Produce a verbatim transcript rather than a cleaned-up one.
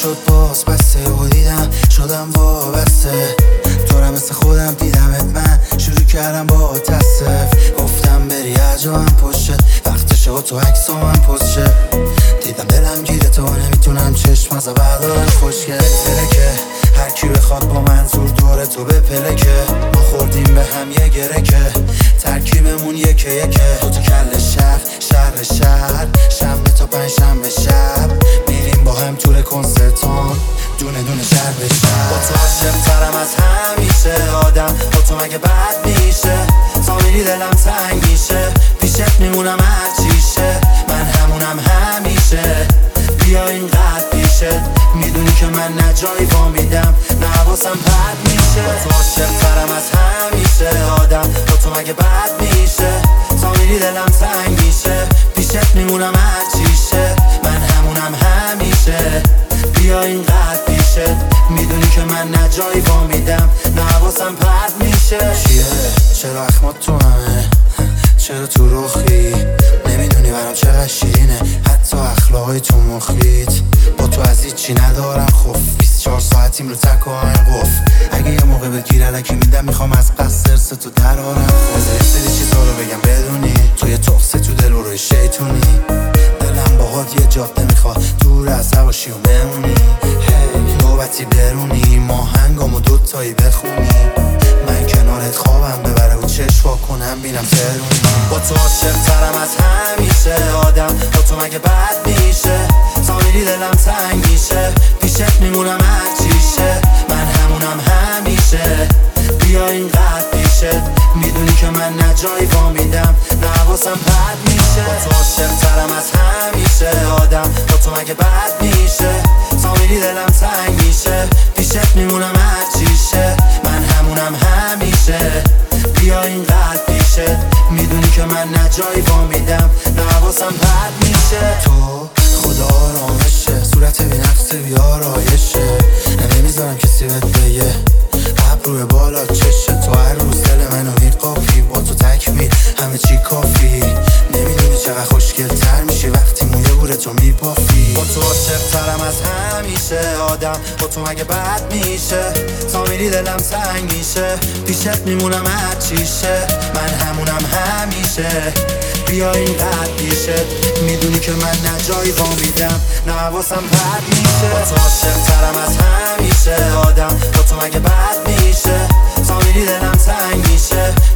شد باز بسته و دیدم شدم وابسته تو را مثل خودم دیدمت من شروع کردم با تصف گفتم بری عجبم پشت وقتشه و تو عکس من پشت دیدم دلم گیره تو نمیتونم چشم از بردارم خوشگل تلکه هر کی بخواد با منظور دور تو به پلکه ما خوردیم به هم یه گرکه ترکیبمون یکه یکه دو تا کل شهر شهر شهر شنبه تا پنج شنبه شب میریم با هم طول کنسرتون دونه دونه شهر به شهر با تو عاشق ترم از همیشه آدم با تو مگه بد میشه تا میری دلم تنگ میشه پیشت میمونم هر چیشه من همونم همیشه بیا اینقدر پیشه میدونی که من نه جایی وا میدم نه حواسم پرت میشه با تو عاشق ترم از همیشه آدم با تو مگه بد میشه تا میری دلم تنگ میشه پیشت میمونم هر چیشه من همونم همیشه بیا اینقدر پیشه میدونی که من نه جایی وا میدم نه حواسم پرت میشه چیه؟ چرا اخمات تو همه؟ چرا تو رخی؟ نمیدونی برام چقدر شیرینه حتی اخلاقای تو مخیت با تو از هیچی ندارم خوف بیست و چهار ساعتیم رو تک و آین قف اگه یه موقع بگیر علکی میدم میخوام از قصد ارس تو درارم بذار یه سری چیزا رو بگم بدونی تو یه تخصه تو دل و روی شیطونی دلم باهات یه جاده میخواد دور از هواشی و بمونی هی نوبتی برونی ما هنگام و دوتایی بخونی من کنارت خوابم ببره و چشوا کنم بینم ترونی با تو عاشق ترم از همیشه آدم با تو مگه بد میشه تا میری دلم تنگ میشه پیشت میمونم هر چیشه من همونم همیشه بیا اینقدر پیشه میدونی که من نه جایی وا میدم نه حواسم پرت میشه با تو عاشق ترم از همیشه آدم با تو مگه بد میشه تا میری دلم تنگ میشه پیشت میمونم هر چیشه من همونم همیشه بیا اینقدر پیشه میدونی که من نه جایی وا میدم نه حواسم پرت میشه تو خدا آرامشه صورت بی نقص بی آرایشه نمیذارم کسی بهت بگه ابروی بالا چشه تو هر روز دل منو میقاپی با تو تکمیل همه چی کافی نمیدونی چقدر خوشگل تر میشی وقتی موی بوره تو میبافی با تو عاشق ترم از همیشه آدم با تو مگه بد میشه تا میری دلم تنگ میشه پیشت میمونم هر چیشه من همونم همیشه بیا اینقدر پیشه میدونی که من نه جایی وا میدم نه حواسم پرت میشه با تو عاشق ترم از همیشه آدم با تو مگه بد میشه تا میری دلم تنگ میشه